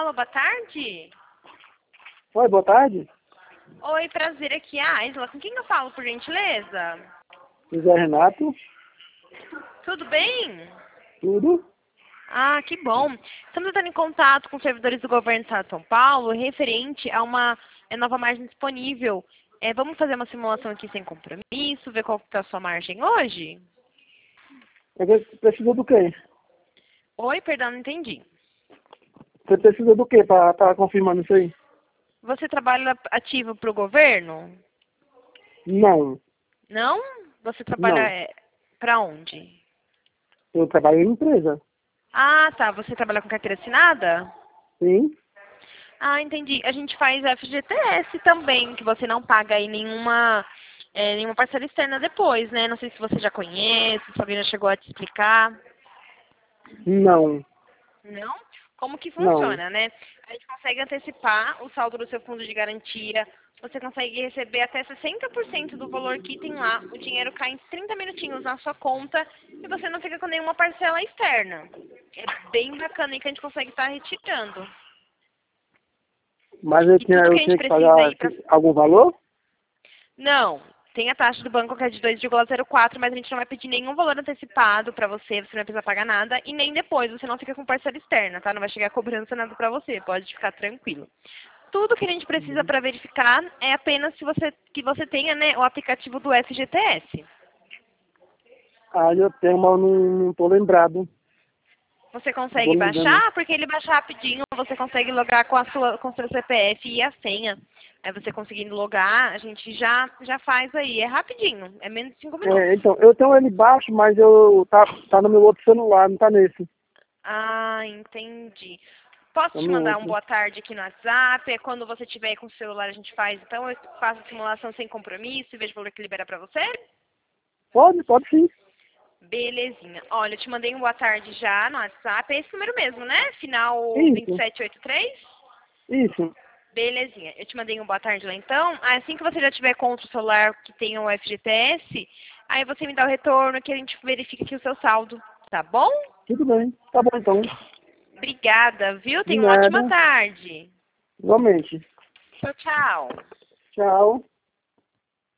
Alô, boa tarde. Oi, boa tarde. Oi, prazer, aqui é a Aisla. Com quem eu falo, por gentileza? José Renato, Tudo bem? tudo? Ah, que bom. Estamos entrando em contato com servidores do governo do Estado de São Paulo referente a uma nova margem disponível. Vamos fazer uma simulação aqui sem compromisso, ver qual que está a sua margem hoje? Você precisa do quê? Oi, perdão, não entendi. Você precisa do quê para estar confirmando isso aí? Você trabalha ativo para o governo? Não, Não? Você não. trabalha para onde? Eu trabalho em empresa. Ah, tá. Você trabalha com carteira assinada? Sim? Ah, entendi. A gente faz FGTS também, que você não paga aí nenhuma parcela externa depois, né? Não sei se você já conhece, se alguém já chegou a te explicar. Não, Não? Como que não. funciona, né? A gente consegue antecipar o saldo do seu fundo de garantia, você consegue receber até 60% do valor que tem lá, o dinheiro cai em 30 minutinhos na sua conta e você não fica com nenhuma parcela externa. É bem bacana aí que a gente consegue estar retirando. Mas E tudo que eu a gente tinha que precisa pagar aí para... algum valor? Não, tem a taxa do banco que é de 2,04, mas a gente não vai pedir nenhum valor antecipado para você, você não vai precisar pagar nada, e nem depois, você não fica com parcela externa, tá? Não vai chegar cobrança nada para você, pode ficar tranquilo. Tudo que a gente precisa para verificar é apenas que você tenha, né, o aplicativo do FGTS. Ah, eu tenho, mas não tô lembrado. Você Vou consegue me vendo. baixar? Porque ele baixa rapidinho, você consegue logar com o seu CPF e a senha. Aí você conseguindo logar, a gente já faz aí. É rapidinho, é menos de 5 minutos. Então, eu tenho ele baixo, mas tá no meu outro celular, não tá nesse. Ah, entendi. Posso Tá te no mandar um outro. boa tarde aqui no WhatsApp? Quando você tiver aí com o celular a gente faz. Então eu faço a simulação sem compromisso e vejo o valor que libera pra você? Pode sim. Belezinha. Olha, eu te mandei um boa tarde já no WhatsApp. É esse número mesmo, né? Final Isso, 2783? isso. Belezinha. Eu te mandei um boa tarde lá então. Assim que você já tiver contra o celular que tenha o FGTS, aí você me dá o retorno que a gente verifica aqui o seu saldo. Tá bom? Tudo bem. Tá bom então. Obrigada, viu? De Tenha uma ótima nada. tarde. Igualmente. Tchau, tchau. Tchau.